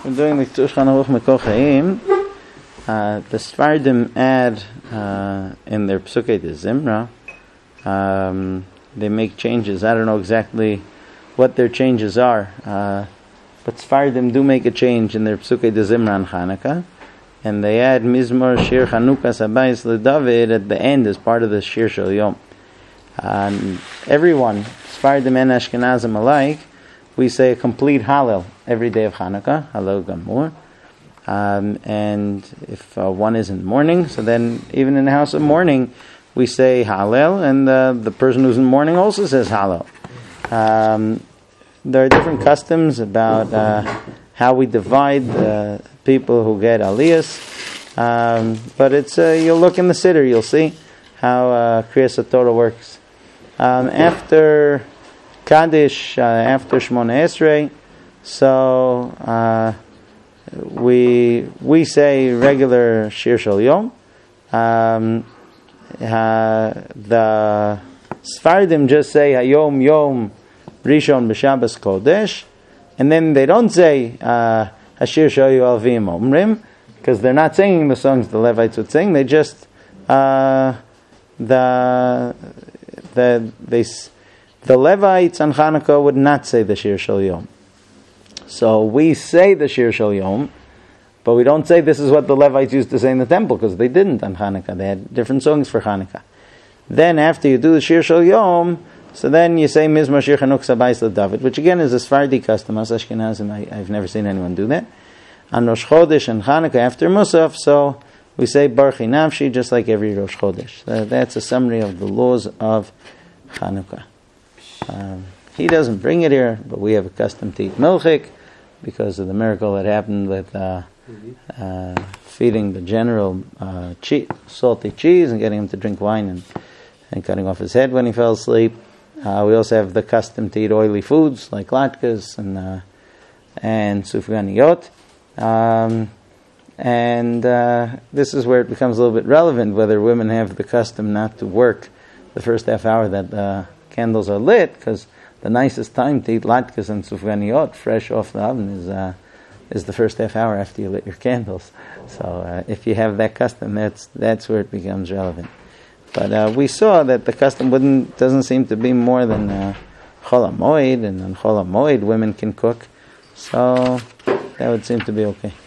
We're doing the Shulchan Aruch Mekor Chaim. The Sfardim add in their Pesukei de Zimra. They make changes. I don't know exactly what their changes are, but Sfardim do make a change in their Pesukei de Zimra on Chanukah, and they add Mizmor Shir Chanukas Habayis LeDavid at the end as part of the Shir Shel Yom. Everyone, Sfardim and Ashkenazim alike, we say a complete Hallel every day of Chanukah, Hallel Gamur. And if one is in mourning, so then even in the house of mourning, we say Hallel, and the person who's in mourning also says Hallel. There are different customs about how we divide the people who get Aliyas, but it's you'll look in the Siddur, you'll see how Kriyas HaTorah works. After Kaddish, after Shmona Esrei, so we say regular Shir Shel Yom. The Sfardim just say Hayom Yom Rishon B'Shabbos Kodesh, and then they don't say Hashir Shel Yoavim Omrim, because they're not singing the songs the Levites would sing. They just the Levites on Chanukah would not say the Shir Shel Yom. So we say the Shir Shel Yom, but we don't say this is what the Levites used to say in the temple, because they didn't on Chanukah. They had different songs for Chanukah. Then after you do the Shir Shel Yom, so then you say Mizmor Shir Chanukas Habayis LeDavid, which again is a Sephardi custom. As Ashkenazim, I've never seen anyone do that. On Rosh Chodesh and Chanukah after Musaf, so we say Barchi Nafshi just like every Rosh Chodesh. That's a summary of the laws of Chanukah. He doesn't bring it here, but we have a custom to eat milchik because of the miracle that happened with feeding the general salty cheese and getting him to drink wine and cutting off his head when he fell asleep. We also have the custom to eat oily foods like latkes and sufganiyot. And this is where it becomes a little bit relevant whether women have the custom not to work the first half hour that the candles are lit, because the nicest time to eat latkes and sufganiyot fresh off the oven is the first half hour after you lit your candles. So if you have that custom, that's where it becomes relevant. But we saw that the custom doesn't seem to be more than Chol HaMoed, and on Chol HaMoed women can cook. So that would seem to be okay.